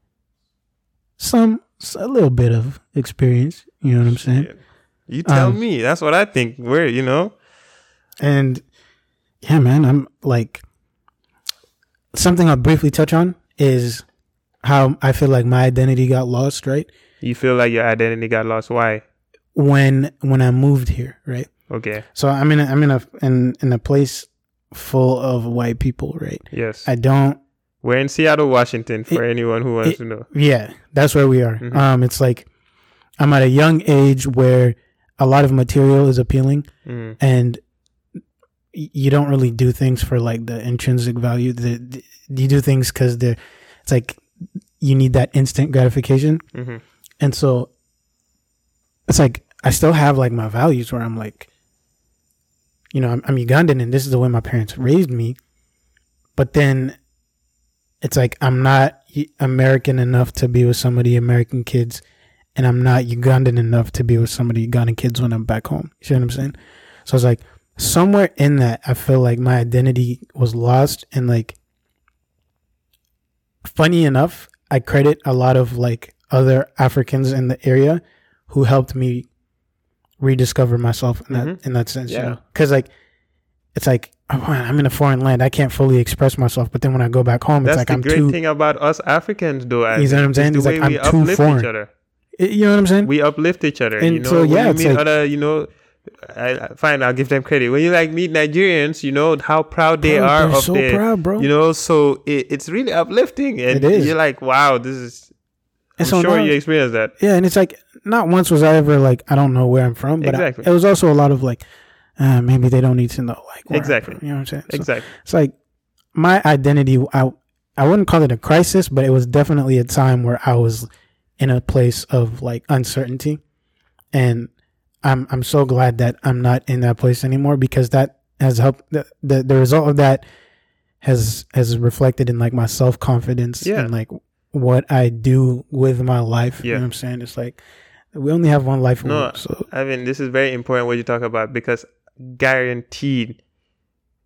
some a little bit of experience. You know what I'm saying? You tell Um, me. That's what I think. Where you know. And yeah, man, I'm like something I'll briefly touch on is how I feel like my identity got lost, right? You feel like your identity got lost. Why? When when I moved here, right? Okay. So I'm in a, I'm in a in in a place full of white people, right? Yes. I don't. We're in Seattle, Washington. For It- anyone who wants it- to know. Yeah, that's where we are. Mhm. Um, it's like I'm at a young age where a lot of material is appealing, Mm. and y- you don't really do things for like the intrinsic value. The, the you do things because they're. It's like you need that instant gratification, Mm-hmm. and so it's like I still have like my values where I'm like, you know, I'm, I'm Ugandan and this is the way my parents raised me, but then it's like I'm not y- American enough to be with some of the American kids, and I'm not Ugandan enough to be with some of the Ugandan kids when I'm back home. You see what I'm saying? So it's like somewhere in that, I feel like my identity was lost, and like, funny enough, I credit a lot of like other Africans in the area who helped me rediscover myself in that Mhm. in that sense. Yeah. You know, because like it's like oh, man, I'm in a foreign land, I can't fully express myself. But then when I go back home, That's it's like the I'm great too. thing about us Africans, though. I You know what I'm is saying? The It's way like we I'm too uplift foreign. each other. You know what I'm saying? We uplift each other. And you know, so, yeah, when you it's meet like- other, you know, I, I- fine, I'll give them credit. When you like meet Nigerians, you know how proud they Bro, are they're of so their, proud, bro. you know. So it, it's really uplifting, and It is. you're like, wow, this is. I'm And so sure now- you experienced that. Yeah, and it's like not once was I ever like I don't know where I'm from, but I- Exactly. it was also a lot of like uh, maybe they don't need to know like where I'm Exactly. from, you know what I'm saying? So Exactly. it's like my identity. I I wouldn't call it a crisis, but it was definitely a time where I was in a place of like uncertainty, and I'm I'm so glad that I'm not in that place anymore, because that has helped. The the, the result of that has has reflected in like my self confidence Yeah. and like what I do with my life. You Yeah. know what I'm saying? It's like we only have one life. No, No, so I mean, this is very important what you talk about, because guaranteed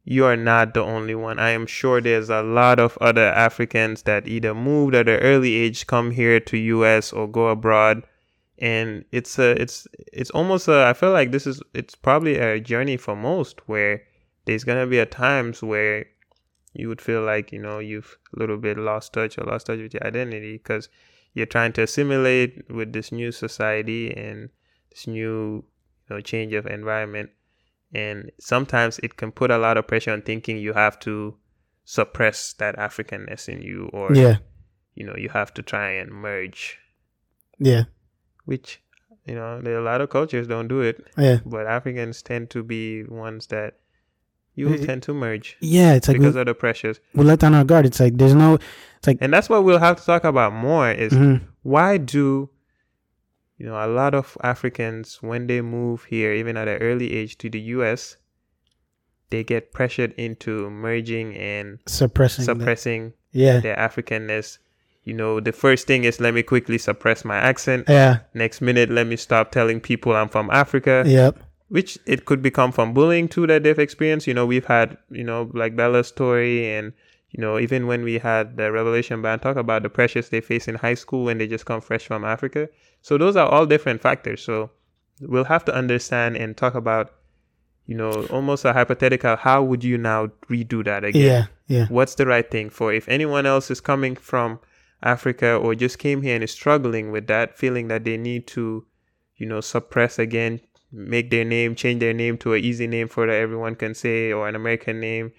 you are not the only one. I am sure there's a lot of other Africans that either moved at an early age, come here to U S or go abroad. And it's a, it's, it's almost a, I feel like this is, it's probably a journey for most, where there's going to be a times where you would feel like, you know, you've a little bit lost touch or lost touch with your identity because you're trying to assimilate with this new society and this new, you know, change of environment. And sometimes it can put a lot of pressure on thinking you have to suppress that Africanness in you, or, yeah. you know, you have to try and merge. Yeah. Which, you know, there are a lot of cultures don't do it. Yeah. But Africans tend to be ones that you it, tend to merge. Yeah, it's like because we, of the pressures. We let down our guard. It's like there's no, it's like, and that's what we'll have to talk about more. Is mm-hmm. why do, you know, a lot of Africans, when they move here, even at an early age to the U S, they get pressured into merging and suppressing, suppressing the, yeah. their Africanness. You know, the first thing is, let me quickly suppress my accent. Yeah. Next minute, let me stop telling people I'm from Africa. Yep. Which it could become from bullying too that they've experienced. You know, we've had, you know, like Bella's story, and, you know, even when we had the Revelation Band talk about the pressures they face in high school when they just come fresh from Africa. So those are all different factors. So we'll have to understand and talk about, you know, almost a hypothetical, how would you now redo that again? Yeah, yeah. What's the right thing for if anyone else is coming from Africa or just came here and is struggling with that, feeling that they need to, you know, suppress again, make their name, change their name to an easy name for that everyone can say, or an American name.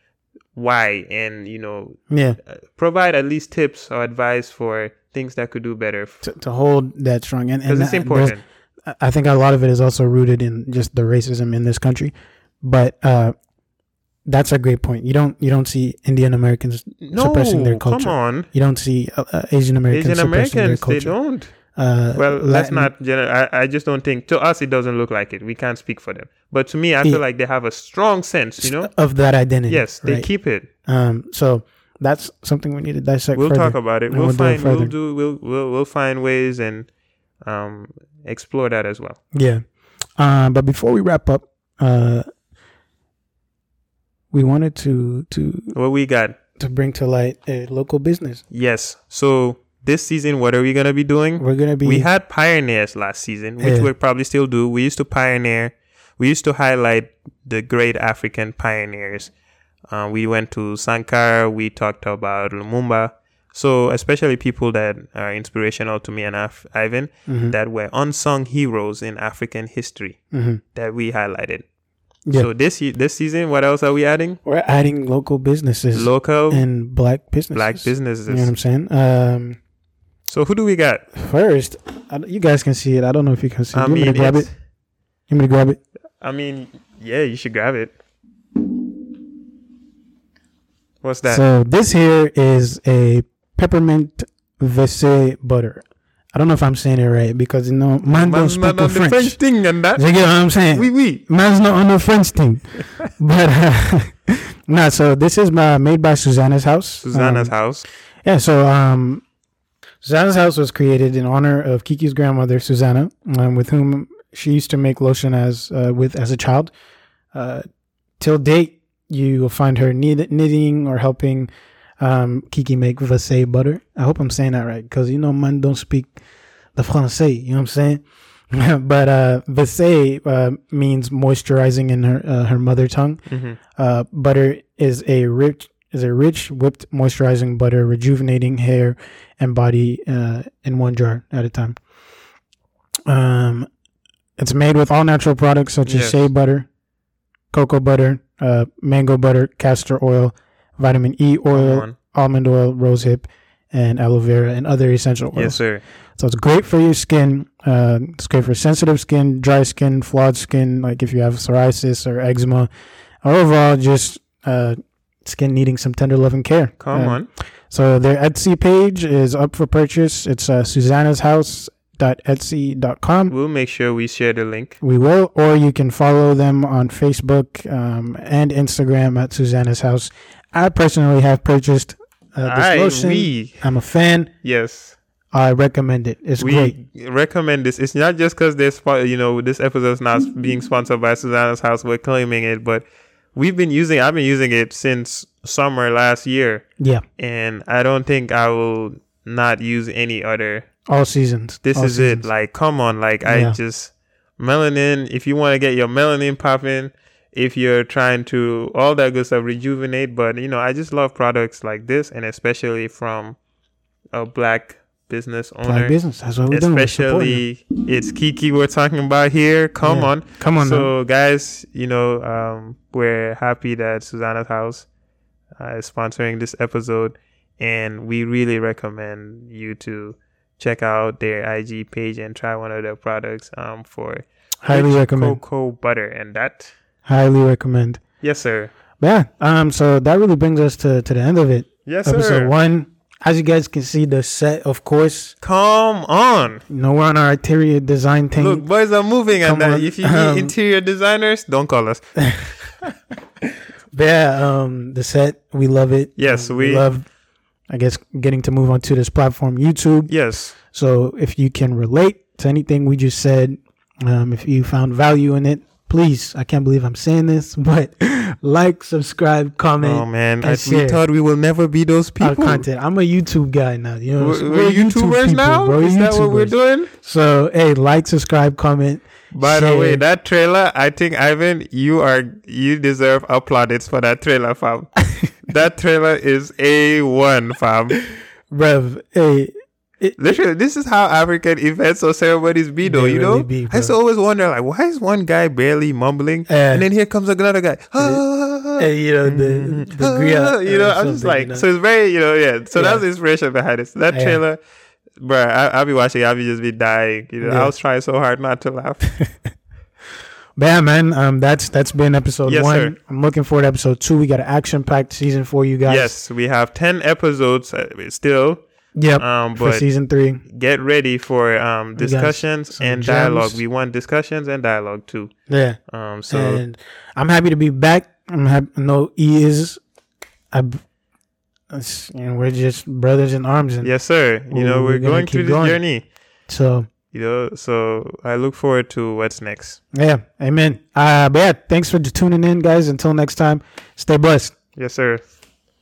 Why? And, you know, yeah, provide at least tips or advice for things that could do better. To, to hold that strong. And, and it's important. I think a lot of it is also rooted in just the racism in this country. But uh, that's a great point. You don't you don't see Indian Americans no, suppressing their culture. Come on. You don't see uh, uh, Asian Americans Asian suppressing Americans, their culture. They don't. Uh, well, Latin, let's not. Gener- I, I just don't think. To us, it doesn't look like it. We can't speak for them. But to me, I feel yeah. like they have a strong sense, you know, of that identity. Yes, they right? keep it. Um, so that's something we need to dissect. We'll further, talk about it. We'll, we'll find. Do we'll do. We'll we'll we'll find ways and um explore that as well. Yeah. Uh, but before we wrap up, uh, we wanted to to what we got to bring to light a local business. Yes. So this season, what are we gonna be doing? We're gonna be. We had pioneers last season, which yeah. we'll probably still do. We used to pioneer. We used to highlight the great African pioneers. Uh, we went to Sankara. We talked about Lumumba. So especially people that are inspirational to me and Af- Ivan, mm-hmm. that were unsung heroes in African history mm-hmm. that we highlighted. Yeah. So this this season, what else are we adding? We're adding local businesses, local and black businesses. Black businesses. You know what I'm saying? Um, so who do we got? First, I, you guys can see it. I don't know if you can see it. I You want mean, me to grab it? You want me to grab it? I mean, yeah, you should grab it. What's that? So this here is a peppermint vessé butter. I don't know if I'm saying it right because you know man don't speak not, not French. The French thing and that. You get what I'm saying? Oui, oui. Man's not on the French thing. But uh, no, so this is uh, made by Susanna's House. Susanna's um, House. Yeah, so um, Susanna's House was created in honor of Kiki's grandmother Susanna, um, with whom she used to make lotion as uh, with as a child. Uh, till date, you will find her knit- knitting or helping um, Kiki make vessé butter. I hope I'm saying that right because you know man don't speak the Francais. You know what I'm saying? But uh, vessé uh, means moisturizing in her uh, her mother tongue. Mm-hmm. Uh, butter is a rich is a rich whipped moisturizing butter, rejuvenating hair and body uh, in one jar at a time. Um, it's made with all natural products such as yes. shea butter, cocoa butter, uh, mango butter, castor oil, vitamin E oil, almond oil, rosehip, and aloe vera, and other essential oils. Yes, sir. So it's great for your skin. Uh, it's great for sensitive skin, dry skin, flawed skin, like if you have psoriasis or eczema, or overall just uh, skin needing some tender love and care. Come uh, on. So their Etsy page is up for purchase. It's uh, Susanna's House. Dot etsy dot com. We'll make sure we share the link. We will, or you can follow them on Facebook um, and Instagram at Susanna's House. I personally have purchased uh, this I, lotion. we. I'm a fan. Yes, I recommend it. It's we great. Recommend this. It's not just because there's, you know, this episode is not being sponsored by Susanna's House. We're claiming it, but we've been using. I've been using it since summer last year. Yeah. And I don't think I will not use any other. All seasons. This All is seasons. it. Like, come on. Like, Yeah. I just melanin. If you want to get your melanin popping, if you're trying to all that good stuff, rejuvenate. But you know, I just love products like this, and especially from a black business owner. Black business. That's what we're doing. We're supporting Especially it's Kiki we're talking about here. Come Yeah. on. Come on. So now. guys, you know, um, we're happy that Susanna's House uh, is sponsoring this episode, and we really recommend you to check out their I G page and try one of their products um, for Highly rich recommend. cocoa butter. And that, Highly recommend. yes, sir. But yeah. Um. So that really brings us to to the end of it. Yes, Episode sir. one. As you guys can see, the set, of course. Come on. You know, we're on our interior design thing. Look, boys are moving, Come and uh, on. if you need Um, interior designers, don't call us. But yeah, um, the set, we love it. Yes, Um, we- love, I guess, getting to move on to this platform, YouTube. Yes. So if you can relate to anything we just said, um, if you found value in it, please, I can't believe I'm saying this, but like, subscribe, comment. Oh man, and I, we share thought we will never be those our people. content. I'm a YouTube guy now. You know, We're, we're YouTubers people, now. bro. Is that what we're YouTubers. doing? So hey, like, subscribe, comment. By the share. way, that trailer, I think Ivan, you are you deserve plaudits for that trailer, fam. That trailer is A one, fam. Rev, hey, it, Literally, this is how African events or ceremonies be, though. They You really know, be, I used to bro. always wonder, like, why is one guy barely mumbling, Uh, and then here comes another guy, ah, hey, you know the the ah, griot, you know, or I'm just something, like, you know? so it's very, you know, yeah. So Yeah. that's the inspiration behind it. So that Yeah. trailer, bro, I, I'll be watching, I'll be just be dying. You know, Yeah. I was trying so hard not to laugh. But yeah, man, um, that's that's been episode Yes, one. sir. I'm looking forward to episode two. We got an action-packed season for you guys. Yes, we have ten episodes uh, still. Yep. Um, for but season three. get ready for um We got discussions some and gems. dialogue. We want discussions and dialogue too. Yeah. Um, so And I'm happy to be back. I'm happy. No, E is. I. It's, you know, we're just brothers in arms, and yes, sir. You We're- know, we're we're, gonna going keep through this going. journey. so You know, so I look forward to what's next. yeah, amen. Uh, but yeah, thanks for tuning in, guys. Until next time, stay blessed. Yes, sir.